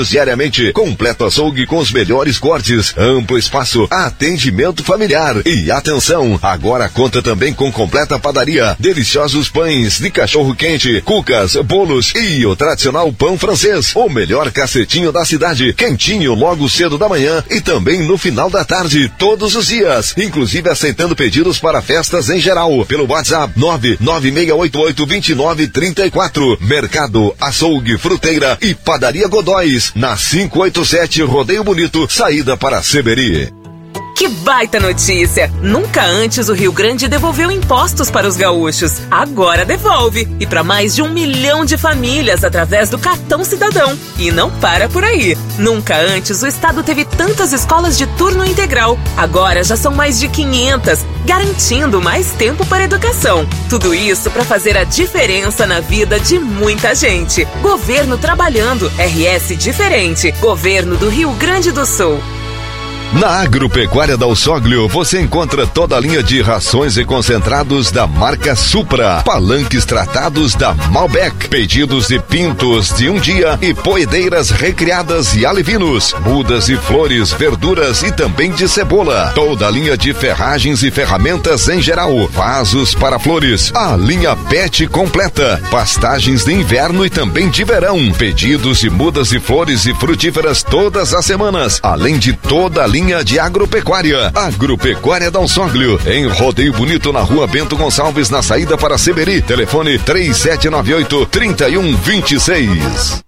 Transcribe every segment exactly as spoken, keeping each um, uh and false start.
diariamente, completo açougue com os melhores cortes, amplo espaço, atendimento familiar e atenção, agora conta também com completa padaria, deliciosos pães de cachorro quente, cucas, bolos e o tradicional pão francês, o melhor cacetinho da cidade, quentinho logo cedo da manhã e também no final da tarde, todos os dias, inclusive aceitando pedidos para festas em geral, pelo WhatsApp nove nove seis oito oito dois nove três quatro. Mercado, açougue, fruteira e padaria Godóis, na quinhentos e oitenta e sete Rodeio Bonito, saída para Seberi. Que baita notícia! Nunca antes o Rio Grande devolveu impostos para os gaúchos. Agora devolve! E para mais de um milhão de famílias através do Cartão Cidadão. E não para por aí. Nunca antes o estado teve tantas escolas de turno integral. Agora já são mais de quinhentas, garantindo mais tempo para educação. Tudo isso para fazer a diferença na vida de muita gente. Governo trabalhando, R S diferente. Governo do Rio Grande do Sul. Na Agropecuária Dal Sóglio, você encontra toda a linha de rações e concentrados da marca Supra, palanques tratados da Malbec, pedidos de pintos de um dia e poedeiras recriadas e alevinos, mudas e flores, verduras e também de cebola. Toda a linha de ferragens e ferramentas em geral, vasos para flores, a linha Pet completa, pastagens de inverno e também de verão, pedidos de mudas de flores e frutíferas todas as semanas, além de toda a linha de agropecuária. Agropecuária Dal Sóglio, em Rodeio Bonito, na rua Bento Gonçalves, na saída para Seberi. Telefone três sete nove oito, três um dois seis.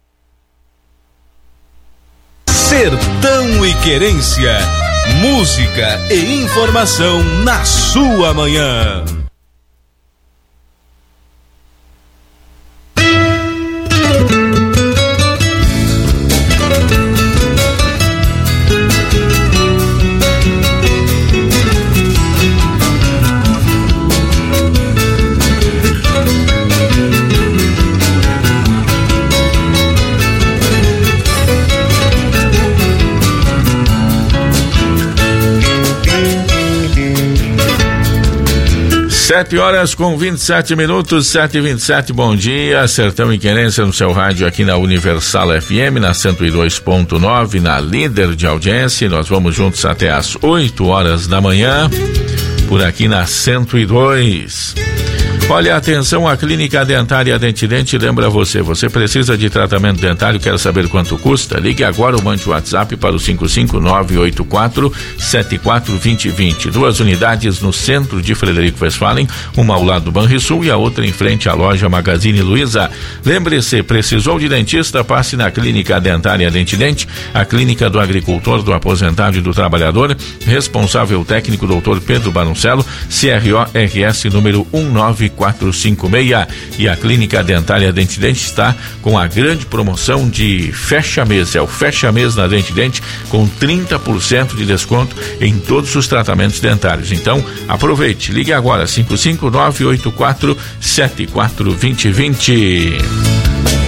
Sertão e Querência, música e informação na sua manhã. Sete horas com vinte e sete minutos, sete e vinte e sete, bom dia, Sertão e Querência no seu rádio aqui na Universal F M, na cento e dois ponto nove, na líder de audiência. Nós vamos juntos até às oito horas da manhã, por aqui na cento e dois. Olha, atenção, a Clínica Dentária Dentidente lembra você, você precisa de tratamento dentário, quer saber quanto custa? Ligue agora ou mande o WhatsApp para o cinco cinco nove oito quatro sete quatro dois zero dois zero. Duas unidades no centro de Frederico Westphalen, uma ao lado do Banrisul e a outra em frente à loja Magazine Luiza. Lembre-se, precisou de dentista, passe na Clínica Dentária Dentidente, a clínica do agricultor, do aposentado e do trabalhador, responsável técnico doutor Pedro Baroncello, C R O R S número um nove quatro cinco seis, e a Clínica Dentária Dentidente está com a grande promoção de fecha-mês, é o fecha-mês na Dentidente, com trinta por cento de desconto em todos os tratamentos dentários. Então, aproveite, ligue agora, cinco cinco nove oito quatro sete quatro dois zero dois zero.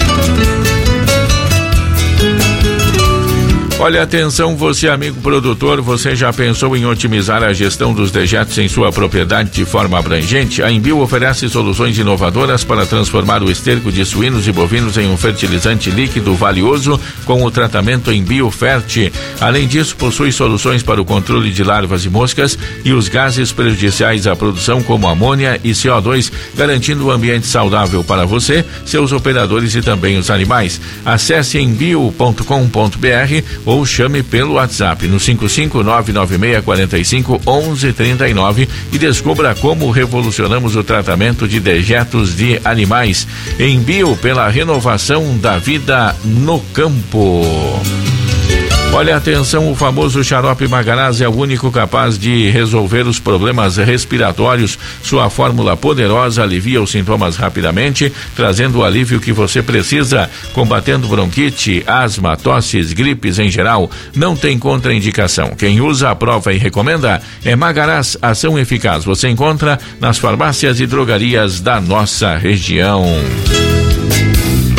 Olha, atenção, você amigo produtor, você já pensou em otimizar a gestão dos dejetos em sua propriedade de forma abrangente? A Embio oferece soluções inovadoras para transformar o esterco de suínos e bovinos em um fertilizante líquido valioso com o tratamento Embio Fert. Além disso, possui soluções para o controle de larvas e moscas e os gases prejudiciais à produção, como amônia e C O dois, garantindo um ambiente saudável para você, seus operadores e também os animais. Acesse embio ponto com ponto b r ou chame pelo WhatsApp no cinco cinco nove nove seis quatro cinco um um três nove e descubra como revolucionamos o tratamento de dejetos de animais. Embio, pela renovação da vida no campo. Olha, atenção, o famoso xarope Magaraz é o único capaz de resolver os problemas respiratórios. Sua fórmula poderosa alivia os sintomas rapidamente, trazendo o alívio que você precisa, combatendo bronquite, asma, tosses, gripes em geral. Não tem contraindicação. Quem usa, aprova e recomenda é Magaraz, ação eficaz. Você encontra nas farmácias e drogarias da nossa região.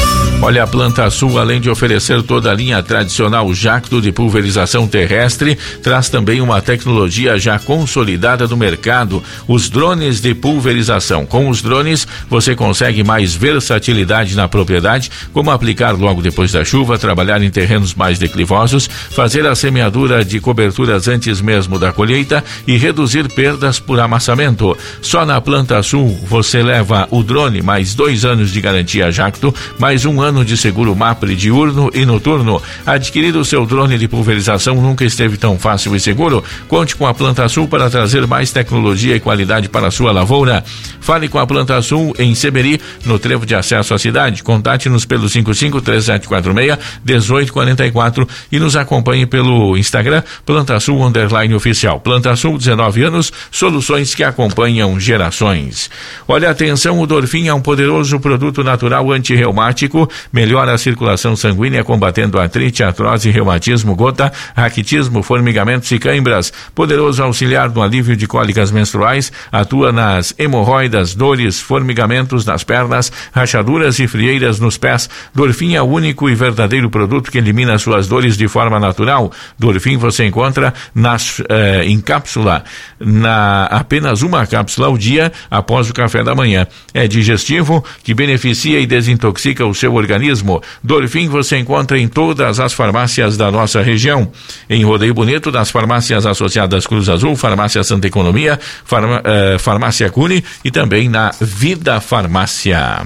Olha, a Planta Sul, além de oferecer toda a linha tradicional Jacto de pulverização terrestre, traz também uma tecnologia já consolidada no mercado, os drones de pulverização. Com os drones, você consegue mais versatilidade na propriedade, como aplicar logo depois da chuva, trabalhar em terrenos mais declivosos, fazer a semeadura de coberturas antes mesmo da colheita e reduzir perdas por amassamento. Só na Planta Sul você leva o drone mais dois anos de garantia Jacto, mais um ano de seguro MAPRE diurno e noturno. Adquirir o seu drone de pulverização nunca esteve tão fácil e seguro. Conte com a Planta Sul para trazer mais tecnologia e qualidade para a sua lavoura. Fale com a Planta Sul em Seberi, no trevo de acesso à cidade. Contate-nos pelo cinco cinco três sete quatro seis, um oito quatro quatro e nos acompanhe pelo Instagram Planta Sul underline oficial. Planta Sul, dezenove anos, soluções que acompanham gerações. Olha, atenção, o Dorfin é um poderoso produto natural antirreumático, melhora a circulação sanguínea combatendo artrite, artrose, reumatismo, gota, raquitismo, formigamentos e cãibras. Poderoso auxiliar no alívio de cólicas menstruais, atua nas hemorroidas, dores, formigamentos nas pernas, rachaduras e frieiras nos pés. Dorfin é o único e verdadeiro produto que elimina suas dores de forma natural. Dorfin você encontra nas, eh, em cápsula, na apenas uma cápsula ao dia após o café da manhã. É digestivo, que beneficia e desintoxica o seu organismo. Dorfin você encontra em todas as farmácias da nossa região. Em Rodeio Bonito, das farmácias associadas Cruz Azul, Farmácia Santa Economia, farma, eh, Farmácia Cune e também na Vida Farmácia.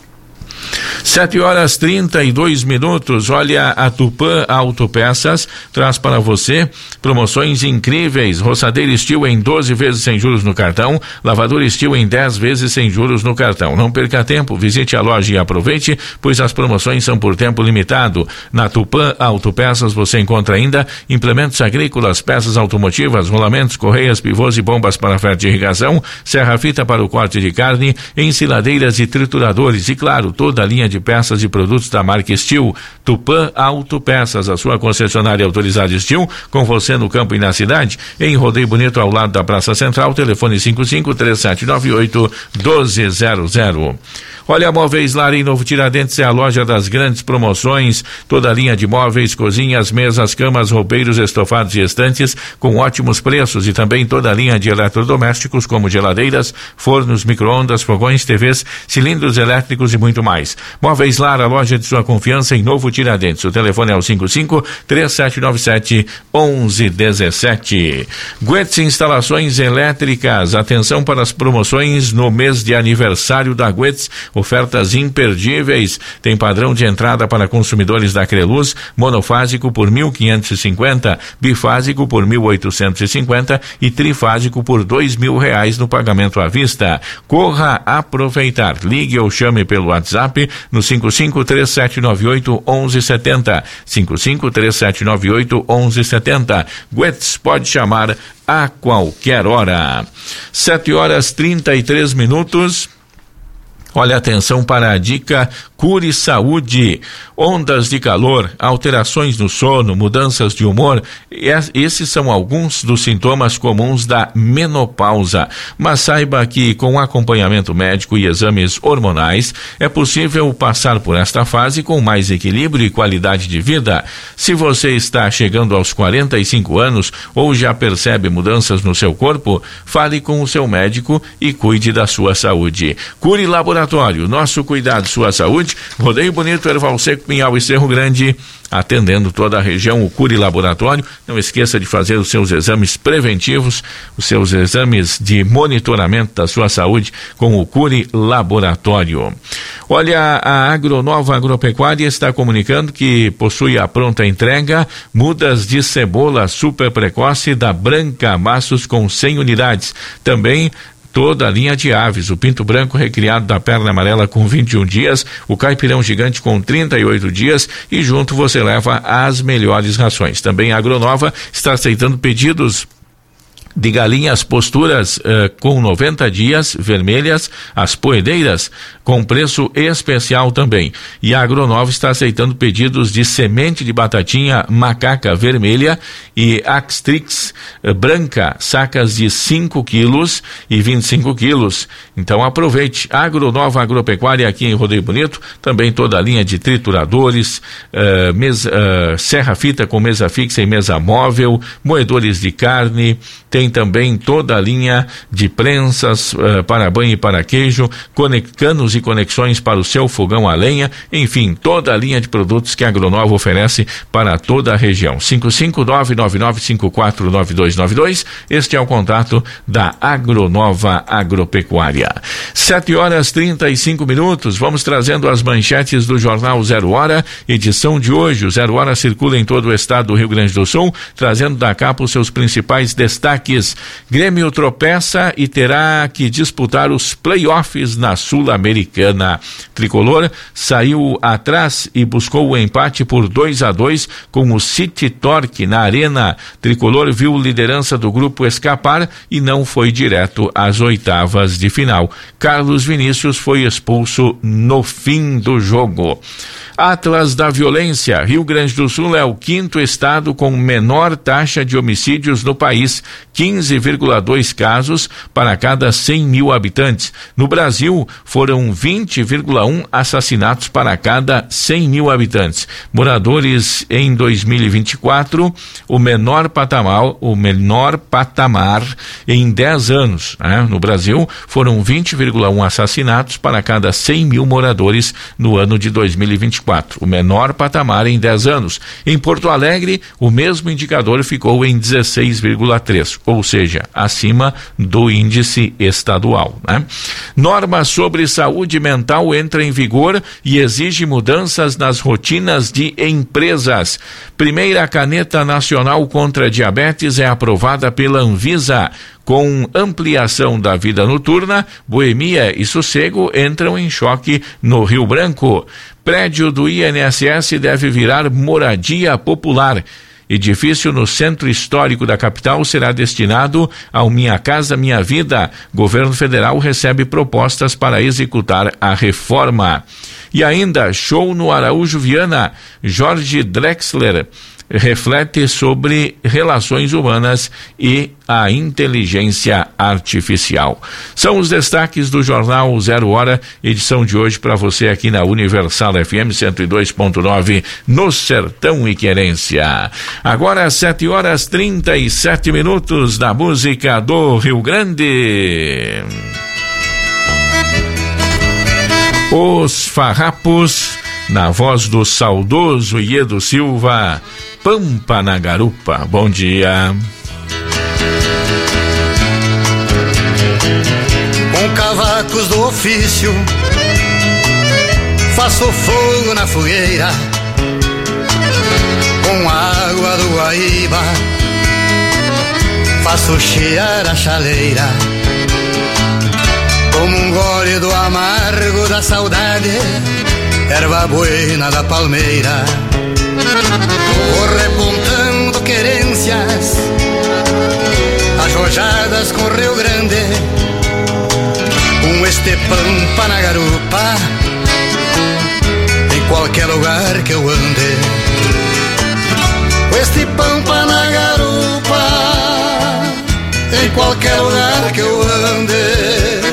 Sete horas trinta e dois minutos. Olha, a Tupã Autopeças traz para você promoções incríveis. Roçadeira Steel em doze vezes sem juros no cartão, lavadora Steel em dez vezes sem juros no cartão. Não perca tempo, visite a loja e aproveite, pois as promoções são por tempo limitado. Na Tupã Autopeças você encontra ainda implementos agrícolas, peças automotivas, rolamentos, correias, pivôs e bombas para ferro de irrigação, serra-fita para o corte de carne, ensiladeiras e trituradores e, claro, toda a linha de peças e produtos da marca Steel. Tupã Autopeças, a sua concessionária autorizada Steel, com você no campo e na cidade, em Rodeio Bonito, ao lado da Praça Central. Telefone cinco cinco três sete nove oito um dois zero zero. Olha, a Móveis Lar em Novo Tiradentes é a loja das grandes promoções, toda a linha de móveis, cozinhas, mesas, camas, roupeiros, estofados e estantes com ótimos preços, e também toda a linha de eletrodomésticos como geladeiras, fornos, micro-ondas, fogões, T Vs, cilindros elétricos e muito mais. Móveis Lar, a loja de sua confiança em Novo Tiradentes. O telefone é o cinco cinco três sete nove sete um um um sete. Guetz Instalações Elétricas, atenção para as promoções no mês de aniversário da Guetz. Ofertas imperdíveis. Tem padrão de entrada para consumidores da Creluz, monofásico por mil quinhentos e cinquenta, bifásico por mil oitocentos e cinquenta e trifásico por dois mil reais no pagamento à vista. Corra aproveitar. Ligue ou chame pelo WhatsApp no cinco cinco três sete nove oito um um sete zero, cinco cinco três sete nove oito um um sete zero. Guetz pode chamar a qualquer hora. Sete horas trinta e três minutos. Olha, atenção para a dica Cure Saúde. Ondas de calor, alterações no sono, mudanças de humor, esses são alguns dos sintomas comuns da menopausa. Mas saiba que com acompanhamento médico e exames hormonais é possível passar por esta fase com mais equilíbrio e qualidade de vida. Se você está chegando aos quarenta e cinco anos ou já percebe mudanças no seu corpo, fale com o seu médico e cuide da sua saúde. Cure Laboratório, nosso cuidado, sua saúde. Rodeio Bonito, Erval Seco, Pinhal e Cerro Grande, atendendo toda a região, o Cure Laboratório. Não esqueça de fazer os seus exames preventivos, os seus exames de monitoramento da sua saúde com o Cure Laboratório. Olha, a Agronova Agropecuária está comunicando que possui a pronta entrega mudas de cebola super precoce da Branca Maços com cem unidades. Também toda a linha de aves, o pinto branco recriado da perna amarela com vinte e um dias, o caipirão gigante com trinta e oito dias, e junto você leva as melhores rações. Também a Agronova está aceitando pedidos de galinhas posturas uh, com noventa dias, vermelhas, as poedeiras, com preço especial também. E a Agronova está aceitando pedidos de semente de batatinha macaca vermelha e Axtrix uh, branca, sacas de cinco quilos e vinte e cinco quilos. Então aproveite. Agronova Agropecuária aqui em Rodeio Bonito, também toda a linha de trituradores, uh, mesa, uh, serra-fita com mesa fixa e mesa móvel, moedores de carne, tem também toda a linha de prensas uh, para banho e para queijo, canos e conexões para o seu fogão a lenha, enfim, toda a linha de produtos que a Agronova oferece para toda a região. cinco cinco nove nove nove cinco quatro nove dois nove dois, este é o contato da Agronova Agropecuária. Sete horas trinta e cinco minutos, vamos trazendo as manchetes do Jornal Zero Hora, edição de hoje. O Zero Hora circula em todo o estado do Rio Grande do Sul, trazendo da capa os seus principais destaques. Grêmio tropeça e terá que disputar os playoffs na Sul-Americana. Tricolor saiu atrás e buscou o empate por dois a dois com o City Torque na Arena. Tricolor viu liderança do grupo escapar e não foi direto às oitavas de final. Carlos Vinícius foi expulso no fim do jogo. Atlas da Violência. Rio Grande do Sul é o quinto estado com menor taxa de homicídios no país, quinze vírgula dois casos para cada cem mil habitantes. No Brasil, foram vinte vírgula um assassinatos para cada cem mil habitantes. Moradores em dois mil e vinte e quatro, o menor patamar, o menor patamar em dez anos. Né? No Brasil, foram vinte vírgula um assassinatos para cada cem mil moradores no ano de dois mil e vinte e quatro, o menor patamar em dez anos. Em Porto Alegre, o mesmo indicador ficou em dezesseis vírgula três, ou seja, acima do índice estadual. Né? Norma sobre saúde mental entra em vigor e exige mudanças nas rotinas de empresas. Primeira caneta nacional contra diabetes é aprovada pela Anvisa. Com ampliação da vida noturna, boemia e sossego entram em choque no Rio Branco. Prédio do I N S S deve virar moradia popular. Edifício no centro histórico da capital será destinado ao Minha Casa Minha Vida. Governo federal recebe propostas para executar a reforma. E ainda, show no Araújo Viana. Jorge Drexler reflete sobre relações humanas e a inteligência artificial. São os destaques do Jornal Zero Hora, edição de hoje para você aqui na Universal F M cento e dois ponto nove, no Sertão e Querência. Agora sete horas trinta e sete minutos da música do Rio Grande. Os Farrapos, na voz do saudoso Iedo Silva, Pampa na Garupa. Bom dia. Com cavacos do ofício, faço fogo na fogueira, com água do Guaíba, faço chiar a chaleira, como um gole do amargo da saudade, erva buena da palmeira. Vou repontando querências, ajojadas com Rio Grande, com este pampa na garupa, em qualquer lugar que eu ande. Com este pampa na garupa, em qualquer lugar que eu ande.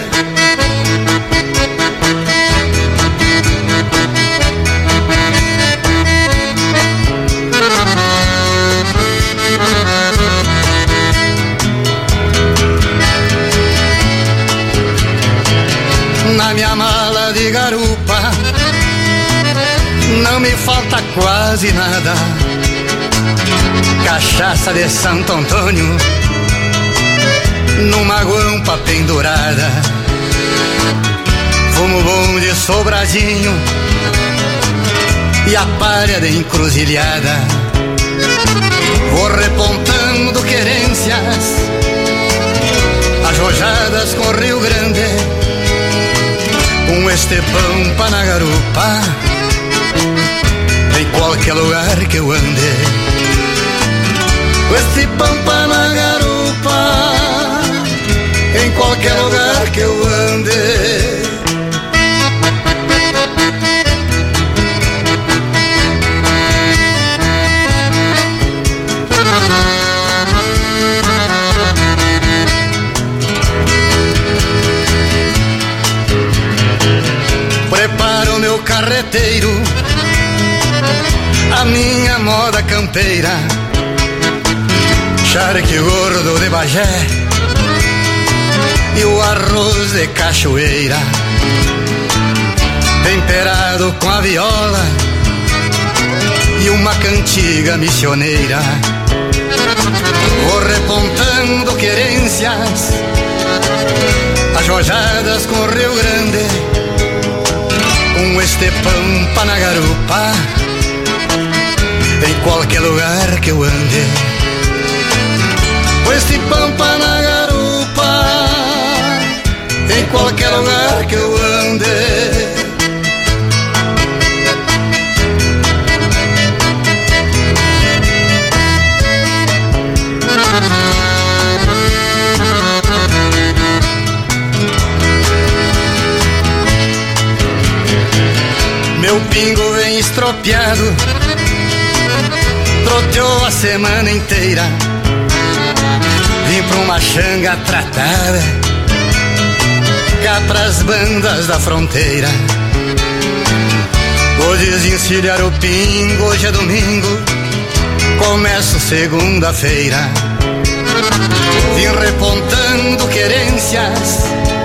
Na minha mala de garupa não me falta quase nada. Cachaça de Santo Antônio numa guampa pendurada, fumo bom de Sobradinho e a palha de encruzilhada. Vou repontando querências, ajojadas com Rio Grande, com este pampa na garupa, em qualquer lugar que eu ande. Com este pampa na garupa, garupa, em qualquer lugar que eu ande. Preparo meu carreteiro, a minha moda campeira, charque gordo de Bagé e o arroz de cachoeira, temperado com a viola e uma cantiga missioneira. Vou repontando querências, ajojadas com o Rio Grande, com este pampa na garupa, em qualquer lugar que eu ande. Com este pampa na garupa, em qualquer lugar que eu ande. Meu pingo vem estropiado, troteou a semana inteira. Vim pra uma xanga tratada, cá pras bandas da fronteira. Vou desencilhar o pingo, hoje é domingo, começo segunda-feira. Vim repontando querências,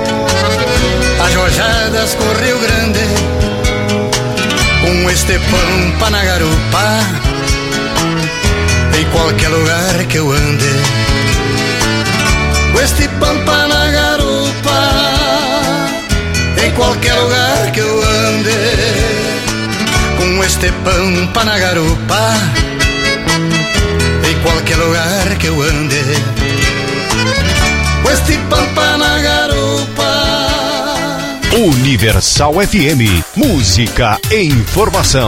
ajojadas com o Rio Grande, com este pampa na garupa, em qualquer lugar que eu ande. Com este pampa na garupa, em qualquer lugar que eu ande. Com este pampa na garupa, em qualquer lugar que eu ande. Com este pampa na garupa. Universal F M, música e informação.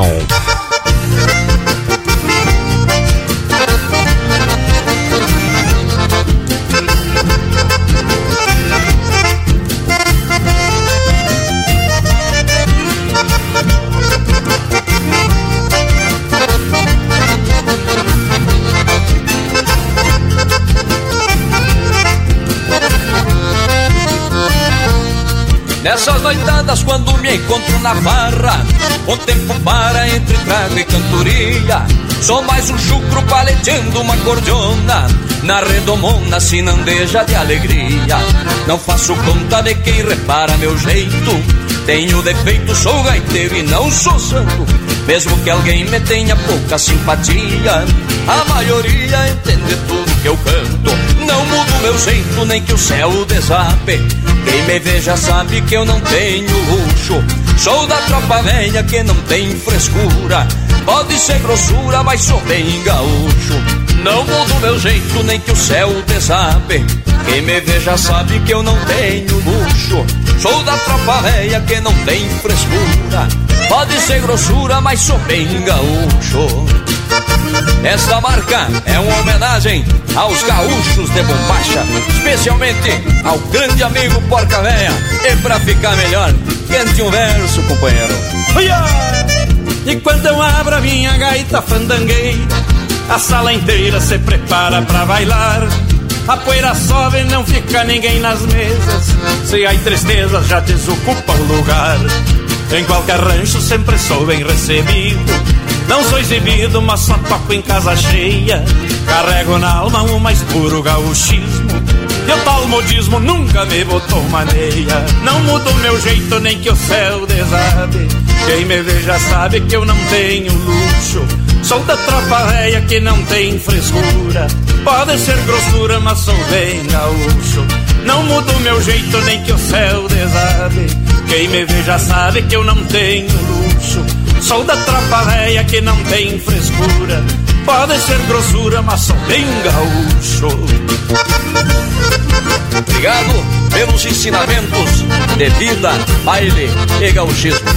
Nessas noitadas quando me encontro na barra, o tempo para entre trago e cantoria. Sou mais um chucro paleteando uma cordiona, na redomona sinandeja de alegria. Não faço conta de quem repara meu jeito, tenho defeito, sou gaiteiro e não sou santo. Mesmo que alguém me tenha pouca simpatia, a maioria entende tudo que eu canto. Não mudo meu jeito nem que o céu desabe, quem me vê já sabe que eu não tenho luxo. Sou da tropa velha que não tem frescura, pode ser grossura, mas sou bem gaúcho. Não mudo meu jeito nem que o céu desabe, quem me vê já sabe que eu não tenho luxo. Sou da tropa velha que não tem frescura, pode ser grossura, mas sou bem gaúcho. Esta marca é uma homenagem aos gaúchos de Bombacha, especialmente ao grande amigo Porca Véia. E pra ficar melhor, cante um verso, companheiro. E quando eu abro a minha gaita fandangueira, a sala inteira se prepara pra bailar. A poeira sobe, não fica ninguém nas mesas, se há tristezas já desocupa o lugar. Em qualquer rancho sempre sou bem recebido, não sou exibido, mas só toco em casa cheia. Carrego na alma o mais puro gauchismo, e o tal modismo nunca me botou maneia. Não mudo meu jeito nem que o céu desabe, quem me vê já sabe que eu não tenho luxo. Sou da tropa velha que não tem frescura, pode ser grossura, mas sou bem gaúcho. Não mudo meu jeito nem que o céu desabe, quem me vê já sabe que eu não tenho luxo. Sou da tropa velha que não tem frescura, pode ser grossura, mas sou bem gaúcho. Obrigado pelos ensinamentos de vida, baile e gauchismo.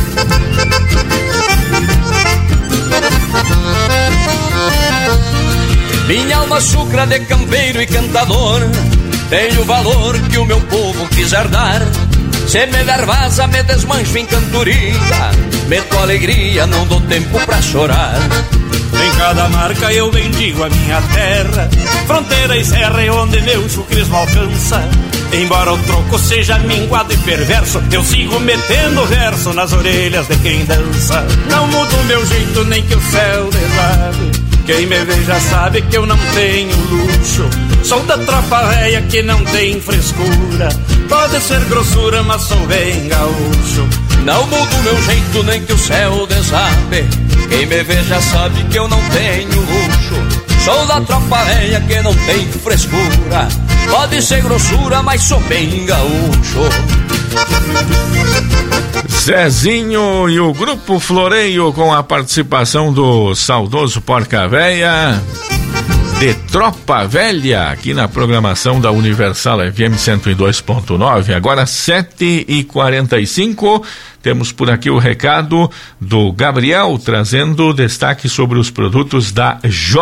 Minha alma chucra de campeiro e cantador tem o valor que o meu povo quiser dar. Se me der vaza, me desmancho em cantoria, meto alegria, não dou tempo pra chorar. Em cada marca eu bendigo a minha terra, fronteira e serra é onde meu chucrismo alcança. Embora o troco seja minguado e perverso, eu sigo metendo verso nas orelhas de quem dança. Não mudo meu jeito nem que o céu desabe, quem me vê já sabe que eu não tenho luxo. Sou da tropa velha que não tem frescura, pode ser grossura, mas sou bem gaúcho. Não mudo meu jeito nem que o céu desabe, quem me vê já sabe que eu não tenho luxo. Sou da tropa velha que não tem frescura, pode ser grossura, mas sou bem gaúcho. Zezinho e o Grupo Floreio com a participação do saudoso Porca Véia, de Tropa Velha, aqui na programação da Universal F M cento e dois ponto nove. Agora sete e quarenta e cinco, temos por aqui o recado do Gabriel, trazendo destaque sobre os produtos da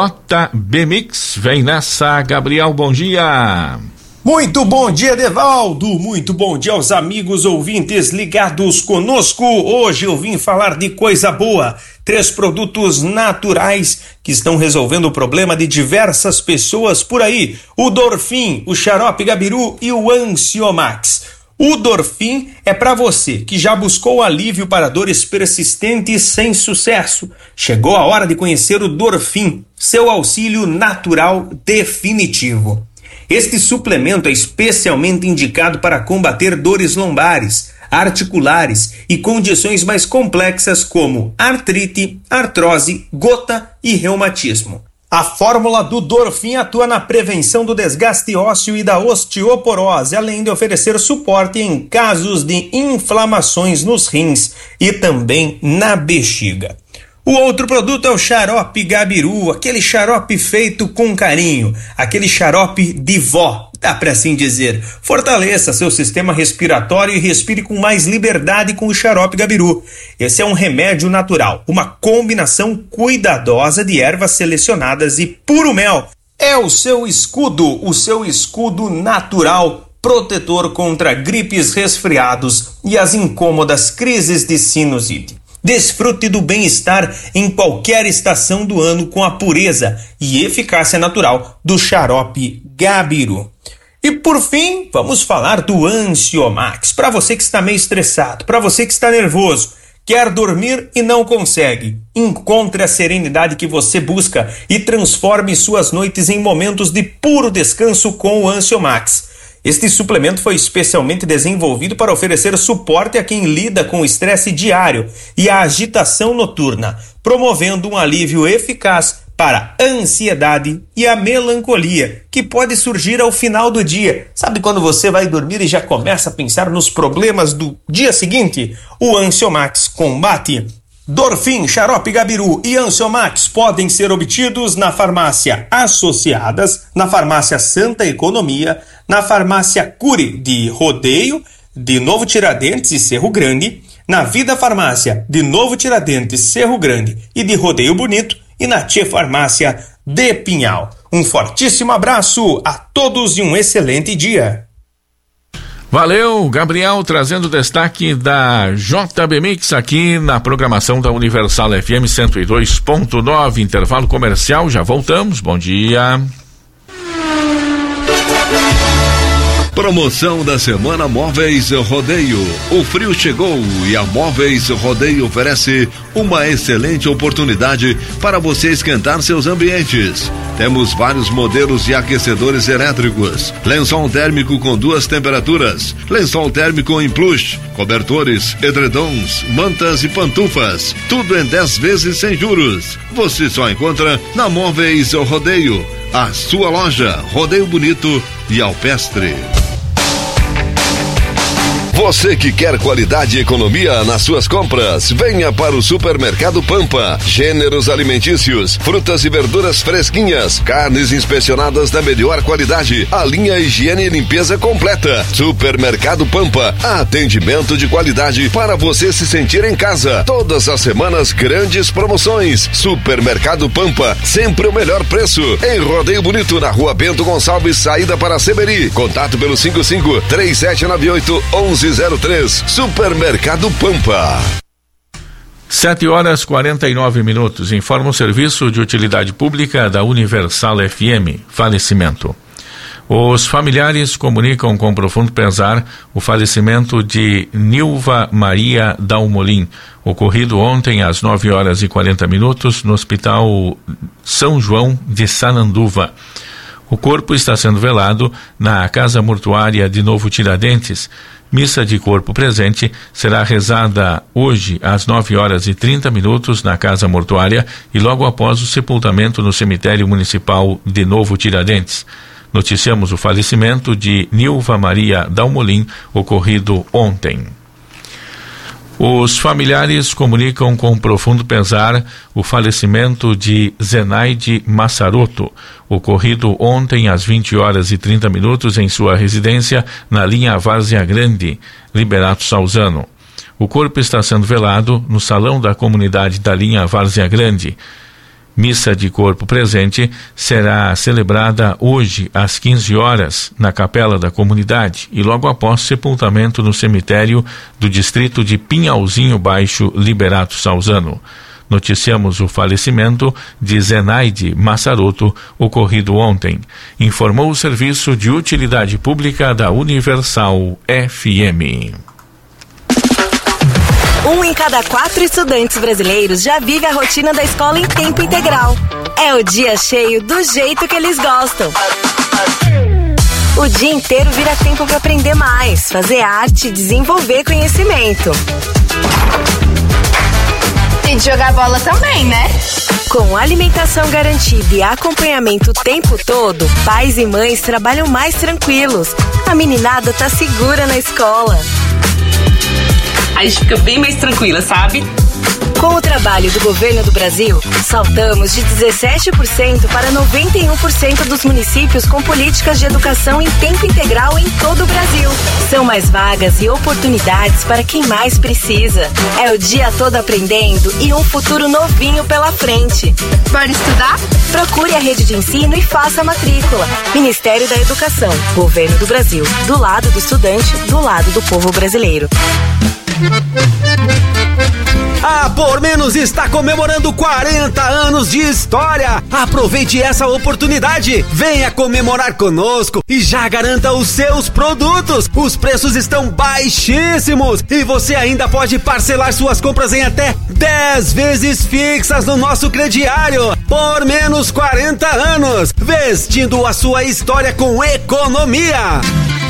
J B Mix. Vem nessa, Gabriel, bom dia. Muito bom dia, Devaldo, muito bom dia aos amigos ouvintes ligados conosco. Hoje eu vim falar de coisa boa, três produtos naturais que estão resolvendo o problema de diversas pessoas por aí: o Dorfin, o Xarope Gabiru e o Ansiomax. O Dorfin é para você que já buscou alívio para dores persistentes sem sucesso. Chegou a hora de conhecer o Dorfin, seu auxílio natural definitivo. Este suplemento é especialmente indicado para combater dores lombares, articulares e condições mais complexas como artrite, artrose, gota e reumatismo. A fórmula do Dorfin atua na prevenção do desgaste ósseo e da osteoporose, além de oferecer suporte em casos de inflamações nos rins e também na bexiga. O outro produto é o Xarope Gabiru, aquele xarope feito com carinho, aquele xarope de vó, dá para assim dizer. Fortaleça seu sistema respiratório e respire com mais liberdade com o Xarope Gabiru. Esse é um remédio natural, uma combinação cuidadosa de ervas selecionadas e puro mel. É o seu escudo, o seu escudo natural, protetor contra gripes, resfriados e as incômodas crises de sinusite. Desfrute do bem-estar em qualquer estação do ano com a pureza e eficácia natural do Xarope Gabiru. E por fim, vamos falar do Ansiomax. Para você que está meio estressado, para você que está nervoso, quer dormir e não consegue, encontre a serenidade que você busca e transforme suas noites em momentos de puro descanso com o Ansiomax. Este suplemento foi especialmente desenvolvido para oferecer suporte a quem lida com o estresse diário e a agitação noturna, promovendo um alívio eficaz para a ansiedade e a melancolia, que pode surgir ao final do dia. Sabe quando você vai dormir e já começa a pensar nos problemas do dia seguinte? O Ansiomax combate. Dorfin, Xarope Gabiru e Ansiomax podem ser obtidos na farmácia Associadas, na farmácia Santa Economia, na farmácia Cure de Rodeio, de Novo Tiradentes e Cerro Grande, na Vida Farmácia de Novo Tiradentes, Cerro Grande e de Rodeio Bonito e na Tchê Farmácia de Pinhal. Um fortíssimo abraço a todos e um excelente dia. Valeu, Gabriel, trazendo destaque da J B Mix aqui na programação da Universal F M cento e dois ponto nove. Intervalo comercial, já voltamos. Bom dia. Promoção da Semana Móveis Rodeio. O frio chegou e a Móveis Rodeio oferece uma excelente oportunidade para você esquentar seus ambientes. Temos vários modelos de aquecedores elétricos, lençol térmico com duas temperaturas, lençol térmico em plush, cobertores, edredons, mantas e pantufas, tudo em dez vezes sem juros. Você só encontra na Móveis Rodeio, a sua loja Rodeio Bonito e Alpestre. Você que quer qualidade e economia nas suas compras, venha para o Supermercado Pampa. Gêneros alimentícios, frutas e verduras fresquinhas, carnes inspecionadas da melhor qualidade, a linha higiene e limpeza completa. Supermercado Pampa, atendimento de qualidade para você se sentir em casa. Todas as semanas, grandes promoções. Supermercado Pampa, sempre o melhor preço. Em Rodeio Bonito, na Rua Bento Gonçalves, saída para Seberi. Contato pelo cinco cinco, três sete nove oito, um um zero três. Supermercado Pampa. Sete horas e quarenta e nove minutos. Informa o Serviço de Utilidade Pública da Universal F M. Falecimento. Os familiares comunicam com profundo pesar o falecimento de Nilva Maria Dalmolin, ocorrido ontem às nove horas e quarenta minutos no Hospital São João de Sananduva. O corpo está sendo velado na Casa Mortuária de Novo Tiradentes. Missa de corpo presente será rezada hoje às nove horas e trinta minutos na Casa Mortuária e logo após o sepultamento no Cemitério Municipal de Novo Tiradentes. Noticiamos o falecimento de Nilva Maria Dalmolin, ocorrido ontem. Os familiares comunicam com profundo pesar o falecimento de Zenaide Massaroto, ocorrido ontem às vinte horas e trinta minutos em sua residência na linha Várzea Grande, Liberato Salzano. O corpo está sendo velado no salão da comunidade da linha Várzea Grande. Missa de corpo presente será celebrada hoje às quinze horas na capela da comunidade e logo após sepultamento no cemitério do distrito de Pinhalzinho Baixo, Liberato Salzano. Noticiamos o falecimento de Zenaide Massaroto, ocorrido ontem. Informou o Serviço de Utilidade Pública da Universal F M. Um em cada quatro estudantes brasileiros já vive a rotina da escola em tempo integral. É o dia cheio do jeito que eles gostam. O dia inteiro vira tempo para aprender mais, fazer arte e desenvolver conhecimento. E de jogar bola também, né? Com alimentação garantida e acompanhamento o tempo todo, pais e mães trabalham mais tranquilos. A meninada tá segura na escola. A gente fica bem mais tranquila, sabe? Com o trabalho do governo do Brasil, saltamos de dezessete por cento para noventa e um por cento dos municípios com políticas de educação em tempo integral em todo o Brasil. São mais vagas e oportunidades para quem mais precisa. É o dia todo aprendendo e um futuro novinho pela frente. Bora estudar? Procure a rede de ensino e faça a matrícula. Ministério da Educação, Governo do Brasil. Do lado do estudante, do lado do povo brasileiro. A Por Menos está comemorando quarenta anos de história. Aproveite essa oportunidade. Venha comemorar conosco e já garanta os seus produtos. Os preços estão baixíssimos e você ainda pode parcelar suas compras em até dez vezes fixas no nosso crediário. Por Menos quarenta anos, vestindo a sua história com economia.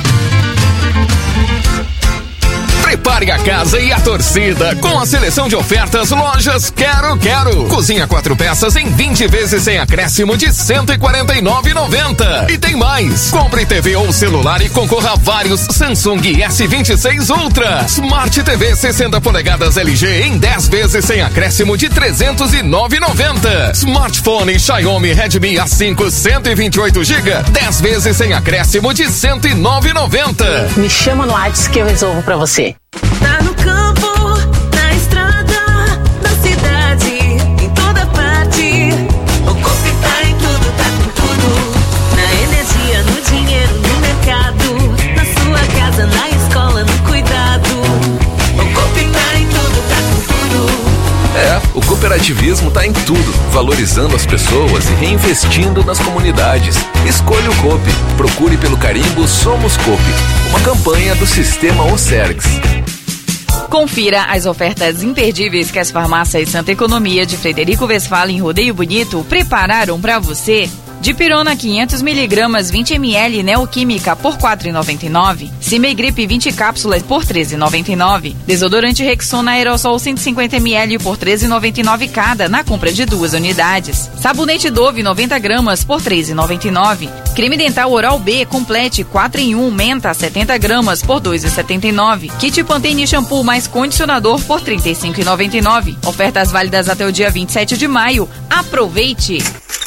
Prepare a casa e a torcida com a seleção de ofertas Lojas Quero Quero. Cozinha quatro peças em vinte vezes sem acréscimo de cento e quarenta e nove reais e noventa centavos. E tem mais. Compre T V ou celular e concorra a vários Samsung S vinte e seis Ultra. Smart T V sessenta polegadas L G em dez vezes sem acréscimo de trezentos e nove reais e noventa centavos. Smartphone Xiaomi Redmi A cinco cento e vinte e oito gigabytes, dez vezes sem acréscimo de cento e nove reais e noventa centavos. Me chama no WhatsApp que eu resolvo pra você. Tá no campo, na estrada, na cidade, em toda parte. O Coop tá em tudo, tá com tudo. Na energia, no dinheiro, no mercado, na sua casa, na escola, no cuidado. O Coop tá em tudo, tá com tudo. É, o cooperativismo tá em tudo, valorizando as pessoas e reinvestindo nas comunidades. Escolha o Coop. Procure pelo carimbo Somos Coop, uma campanha do Sistema Ocergs. Confira as ofertas imperdíveis que as farmácias Santa Economia de Frederico Westphalen em Rodeio Bonito prepararam para você. Dipirona quinhentos miligramas vinte mililitros Neoquímica por quatro reais e noventa e nove centavos. Cimegripe vinte cápsulas por treze reais e noventa e nove centavos. Desodorante Rexona Aerosol cento e cinquenta mililitros por treze reais e noventa e nove centavos cada na compra de duas unidades. Sabonete Dove noventa gramas por três reais e noventa e nove centavos. Creme dental Oral B Complete quatro em um Menta setenta gramas por dois reais e setenta e nove centavos. Kit Pantene shampoo mais condicionador por trinta e cinco reais e noventa e nove centavos. Ofertas válidas até o dia vinte e sete de maio. Aproveite!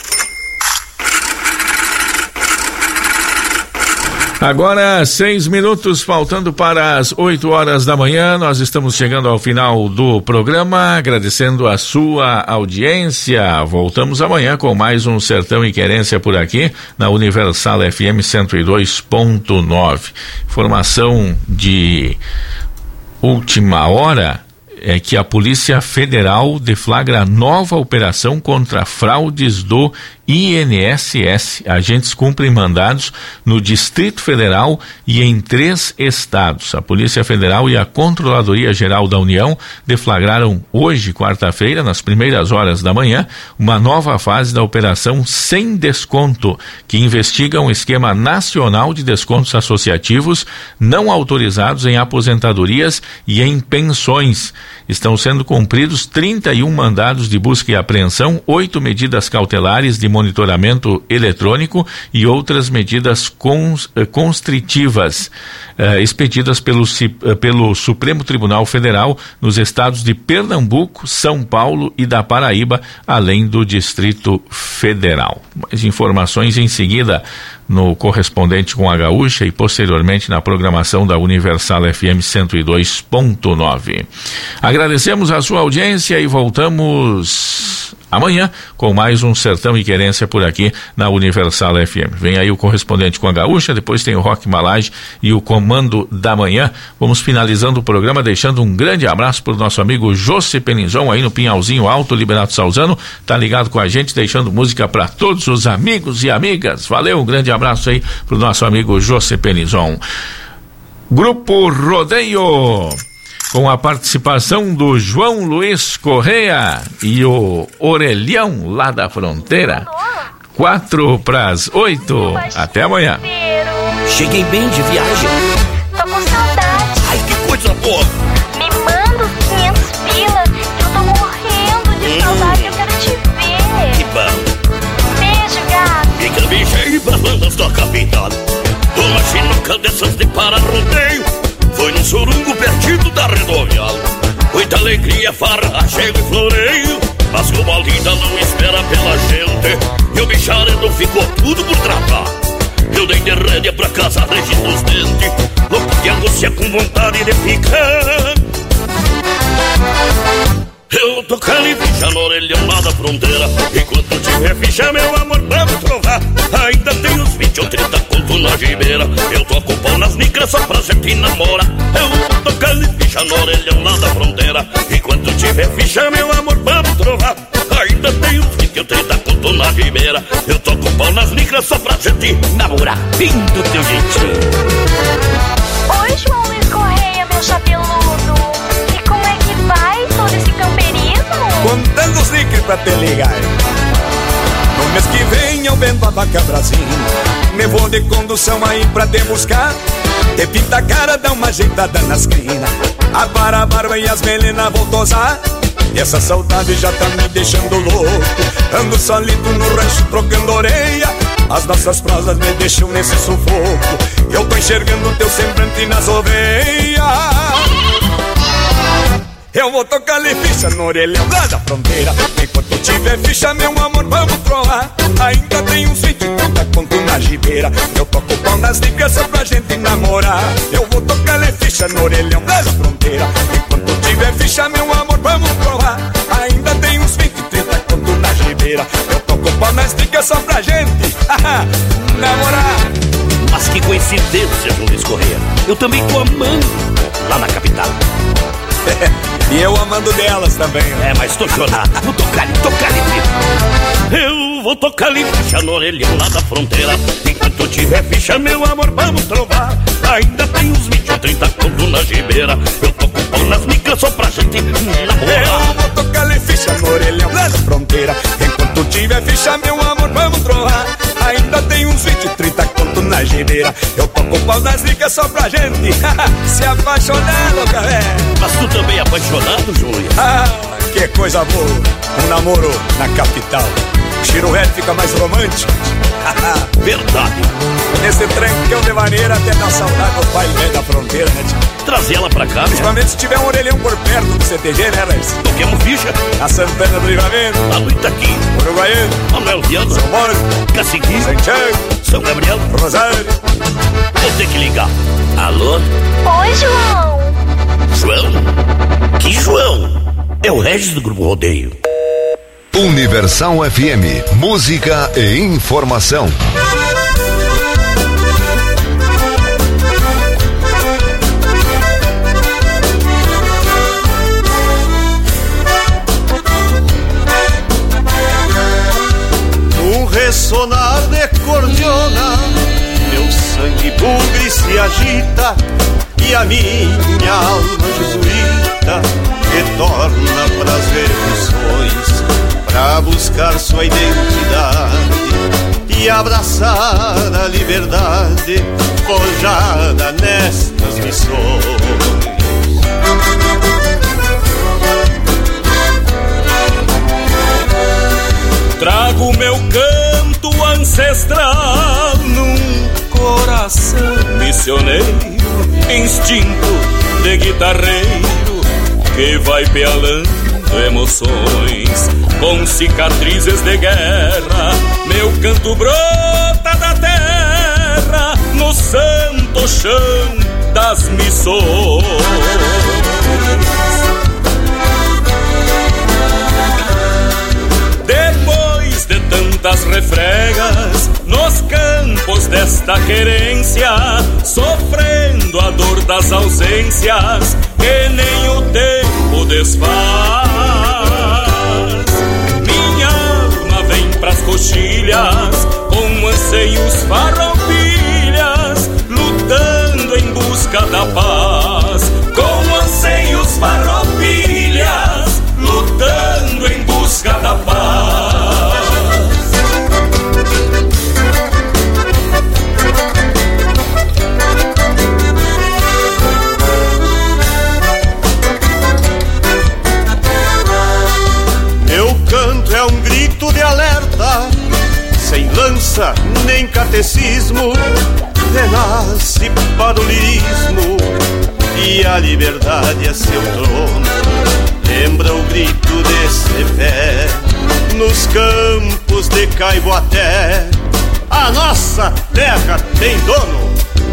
Agora, seis minutos faltando para as oito horas da manhã, nós estamos chegando ao final do programa, agradecendo a sua audiência. Voltamos amanhã com mais um Sertão e Querência por aqui, na Universal F M cento e dois ponto nove. Informação de última hora é que a Polícia Federal deflagra nova operação contra fraudes do I N S S. Agentes cumprem mandados no Distrito Federal e em três estados. A Polícia Federal e a Controladoria Geral da União deflagraram hoje, quarta-feira, nas primeiras horas da manhã, uma nova fase da Operação Sem Desconto, que investiga um esquema nacional de descontos associativos não autorizados em aposentadorias e em pensões. Estão sendo cumpridos trinta e um mandados de busca e apreensão, oito medidas cautelares de monitoramento eletrônico e outras medidas cons, constritivas eh, expedidas pelo, pelo Supremo Tribunal Federal nos estados de Pernambuco, São Paulo e da Paraíba, além do Distrito Federal. Mais informações em seguida no Correspondente com a Gaúcha e posteriormente na programação da Universal F M cento e dois ponto nove. Agradecemos a sua audiência e voltamos amanhã com mais um Sertão e Querência por aqui na Universal F M. Vem aí o Correspondente com a Gaúcha, depois tem o Rock Malage e o Comando da Manhã. Vamos finalizando o programa deixando um grande abraço para o nosso amigo José Penizon aí no Pinhalzinho Alto, Liberato Salzano, tá ligado com a gente, deixando música para todos os amigos e amigas. Valeu, um grande abraço aí pro nosso amigo José Penizon. Grupo Rodeio, com a participação do João Luiz Correia e o Orelhão lá da fronteira. Quatro pras oito. Até amanhã. Cheguei bem de viagem. Tô com saudade. Ai, que coisa boa. Me manda os quinhentos pila, que eu tô morrendo de hum. saudade, eu quero te ver. Que bom. Beijo, gato. Fica bichei balanças da capital. Uma sinuca dessas de para-rodeio. Foi num surungo perdido da rodoviária. Muita alegria, farra, chego e floreio. Mas como a linda não espera pela gente, e o bicharedo ficou tudo por tratar. Eu dei de rédea pra casa, registro os dentes, louco de angústia com vontade de ficar. Eu tô calificha na orelha lá da fronteira. Enquanto tiver ficha, meu amor, vamos trovar. Ainda tem uns vinte ou trinta conto na gibeira. Eu toco pau nas micras só pra gente namorar. Eu tô calificha na orelha lá da fronteira. Enquanto tiver ficha, meu amor, vamos trovar. Ainda tem uns vinte ou trinta conto na gibeira. Eu toco pau nas micras só pra gente namorar. Fim do teu jeitinho. Oi, João Luiz Correia, meu chapeludo. E como é que vai todo esse camperismo? Contando os nicks pra te ligar. No mês que vem eu vendo a vaca Brasil. Me vou de condução aí pra te buscar. Te pinta a cara, dá uma ajeitada nas crinas. Apara a barba e as melenas vou tosar. E essa saudade já tá me deixando louco. Ando solito no rancho trocando orelha. As nossas prosas me deixam nesse sufoco. Eu tô enxergando teu semblante nas oveias. Eu vou tocar-lhe ficha no orelhão lá da fronteira. Enquanto tiver ficha, meu amor, vamos troar. Ainda tem uns vinte e trinta conto na gibeira. Eu toco pau nas ligas só pra gente namorar. Eu vou tocar-lhe ficha no orelhão lá da fronteira. Enquanto tiver ficha, meu amor, vamos troar. Ainda tem uns vinte e trinta conto na gibeira. Eu toco pau nas ligas só pra gente namorar. Mas que coincidência, João Luiz Correia. Eu também tô amando lá na capital. E eu amando delas também, né? É, mas tô chorado. Vou tocar-lhe, tocar-lhe ficha. Eu vou tocar-lhe ficha no orelhão lá da fronteira. Enquanto tiver ficha, meu amor, vamos trovar. Ainda tem uns vinte ou trinta conto na gibeira. Eu toco pau nas micras só pra gente namorar. Eu vou tocar-lhe ficha no orelhão lá da fronteira. Enquanto tiver ficha, meu amor, vamos trovar. vaneira. Eu toco pau nas nicas só pra gente se apaixonar, louca véia. Mas tu também é apaixonado, Júlio? Ah, que coisa boa, um namoro na capital. O Chiro Velho fica mais romântico. Verdade. Nesse trancão de maneira até dá saudade do pai velho da fronteira, né, tio? Trazer ela pra cá, principalmente se tiver um orelhão por perto do C T G, né, Raiz? Toquemos ficha. A Santana do Livramento, a do Itaqui, Uruguaiano, Manuel Viana, São Borges, Caciqui, Santiago, São Gabriel, Rosário. Vou ter que ligar. Alô? Oi, João. João? Que João? É o Regis do Grupo Rodeio. Universal F M, música e informação. Num ressonar de cordiona, meu sangue bugre se agita e a minha alma jesuíta retorna pras versões pra buscar sua identidade e abraçar a liberdade forjada nestas missões. Trago meu canto ancestral num coração missioneiro, instinto de guitarreiro que vai pelando emoções com cicatrizes de guerra. Meu canto brota da terra no santo chão das missões. Depois de tantas refregas nos campos desta querência, sofrendo a dor das ausências que nem o tempo desfaz, minha alma vem pras coxilhas com anseios farroupilhas, lutando em busca da paz. Com anseios farroupilhas, lutando em busca da paz. É um grito de alerta, sem lança nem catecismo, renasce para o lirismo e a liberdade é seu trono. Lembra o grito desse pé nos campos de Caiboaté, a nossa terra tem dono.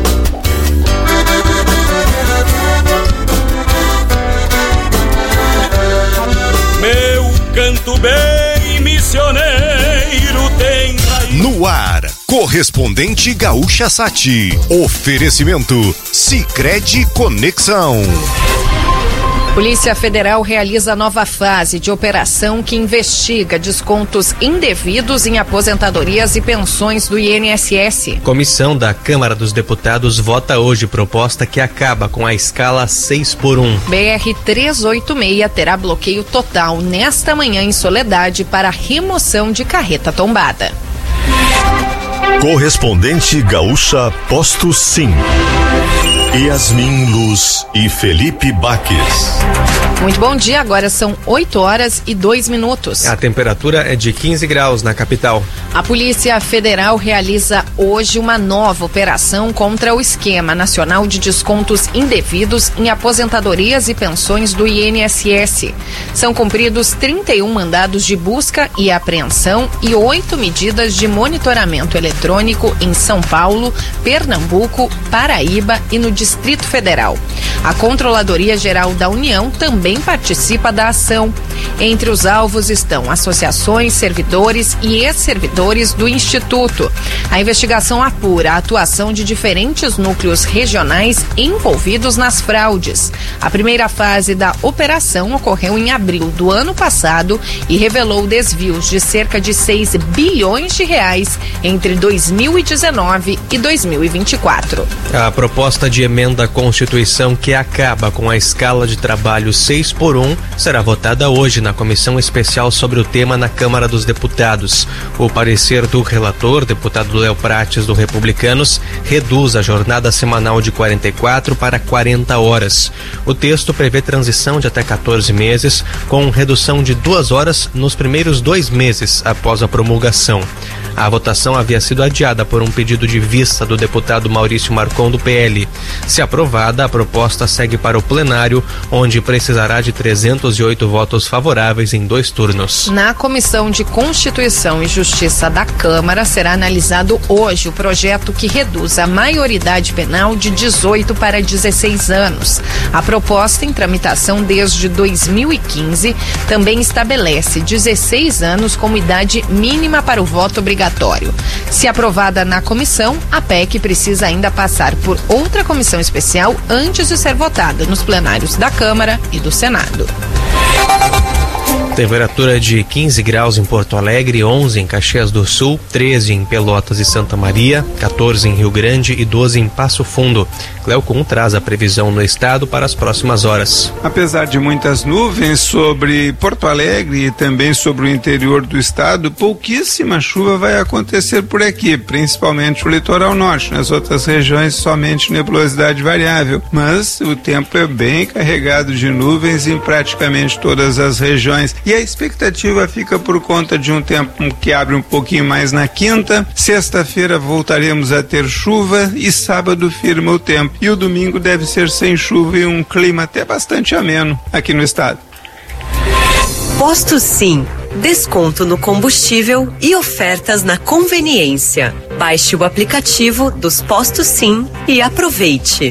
Meu canto bem missioneiro tem raiz. No ar, correspondente Gaúcha Sati. Oferecimento Sicredi Conexão. Polícia Federal realiza nova fase de operação que investiga descontos indevidos em aposentadorias e pensões do I N S S. Comissão da Câmara dos Deputados vota hoje proposta que acaba com a escala seis por um. B R trezentos e oitenta e seis terá bloqueio total nesta manhã em Soledade para remoção de carreta tombada. Correspondente Gaúcha Posto Sim. Yasmin Luz e Felipe Baques. Muito bom dia, agora são oito horas e dois minutos. A temperatura é de quinze graus na capital. A Polícia Federal realiza hoje uma nova operação contra o Esquema Nacional de Descontos Indevidos em Aposentadorias e Pensões do I N S S. São cumpridos trinta e um mandados de busca e apreensão e oito medidas de monitoramento eletrônico em São Paulo, Pernambuco, Paraíba e no Distrito Federal. A Controladoria Geral da União também participa da ação. Entre os alvos estão associações, servidores e ex-servidores do Instituto. A investigação apura a atuação de diferentes núcleos regionais envolvidos nas fraudes. A primeira fase da operação ocorreu em abril do ano passado e revelou desvios de cerca de seis bilhões de reais entre dois mil e dezenove e dois mil e vinte e quatro. A proposta de emenda à Constituição que acaba com a escala de trabalho seis por um será votada hoje na Comissão Especial sobre o tema na Câmara dos Deputados. O parecer parecer do relator, deputado Léo Prates, do Republicanos, reduz a jornada semanal de quarenta e quatro para quarenta horas. O texto prevê transição de até quatorze meses, com redução de duas horas nos primeiros dois meses após a promulgação. A votação havia sido adiada por um pedido de vista do deputado Maurício Marcon, do P L. Se aprovada, a proposta segue para o plenário, onde precisará de trezentos e oito votos favoráveis em dois turnos. Na Comissão de Constituição e Justiça da Câmara será analisado hoje o projeto que reduz a maioridade penal de dezoito para dezesseis anos. A proposta, em tramitação desde dois mil e quinze, também estabelece dezesseis anos como idade mínima para o voto obrigatório. Se aprovada na comissão, a P E C precisa ainda passar por outra comissão especial antes de ser votada nos plenários da Câmara e do Senado. Temperatura de quinze graus em Porto Alegre, onze em Caxias do Sul, treze em Pelotas e Santa Maria, quatorze em Rio Grande e doze em Passo Fundo. Cleocum traz a previsão no estado para as próximas horas. Apesar de muitas nuvens sobre Porto Alegre e também sobre o interior do estado, pouquíssima chuva vai acontecer por aqui, principalmente o litoral norte. Nas outras regiões, somente nebulosidade variável, mas o tempo é bem carregado de nuvens em praticamente todas as regiões. E a expectativa fica por conta de um tempo que abre um pouquinho mais na quinta. Sexta-feira voltaremos a ter chuva e sábado firma o tempo. E o domingo deve ser sem chuva e um clima até bastante ameno aqui no estado. Posto Sim. Desconto no combustível e ofertas na conveniência. Baixe o aplicativo dos Postos Sim e aproveite.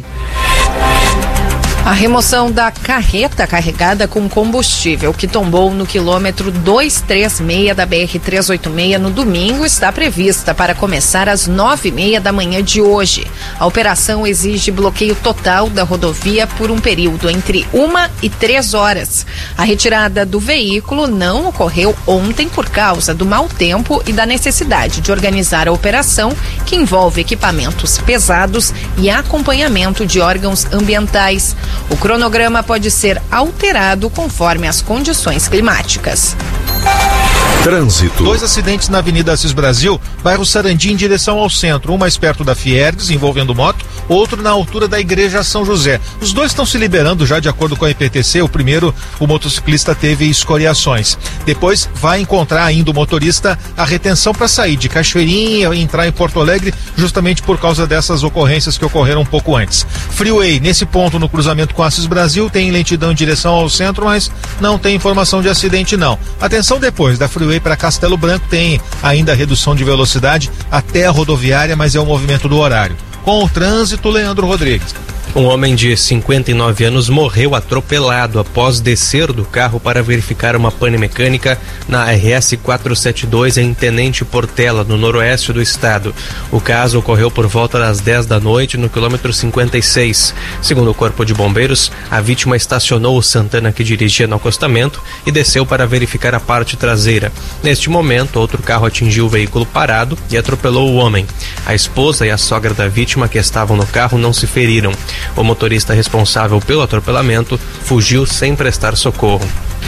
A remoção da carreta carregada com combustível que tombou no quilômetro duzentos e trinta e seis da B R trezentos e oitenta e seis no domingo está prevista para começar às nove e meia da manhã de hoje. A operação exige bloqueio total da rodovia por um período entre uma e três horas. A retirada do veículo não ocorreu ontem por causa do mau tempo e da necessidade de organizar a operação, que envolve equipamentos pesados e acompanhamento de órgãos ambientais. O cronograma pode ser alterado conforme as condições climáticas. Trânsito. Dois acidentes na Avenida Assis Brasil, bairro Sarandi, em direção ao centro. Um mais perto da Fiergs, envolvendo moto, outro na altura da Igreja São José. Os dois estão se liberando já de acordo com a I P T C. O primeiro, o motociclista teve escoriações. Depois vai encontrar ainda o motorista a retenção para sair de Cachoeirinha e entrar em Porto Alegre, justamente por causa dessas ocorrências que ocorreram um pouco antes. Freeway, nesse ponto no cruzamento com Assis Brasil, tem lentidão em direção ao centro, mas não tem informação de acidente não. Atenção, depois da Freeway para Castelo Branco tem ainda redução de velocidade até a rodoviária, mas é o movimento do horário. Com o trânsito, Leandro Rodrigues. Um homem de cinquenta e nove anos morreu atropelado após descer do carro para verificar uma pane mecânica na R S quatrocentos e setenta e dois em Tenente Portela, no noroeste do estado. O caso ocorreu por volta das dez da noite no quilômetro cinquenta e seis. Segundo o Corpo de Bombeiros, a vítima estacionou o Santana que dirigia no acostamento e desceu para verificar a parte traseira. Neste momento, outro carro atingiu o veículo parado e atropelou o homem. A esposa e a sogra da vítima, que estavam no carro, não se feriram. O motorista responsável pelo atropelamento fugiu sem prestar socorro.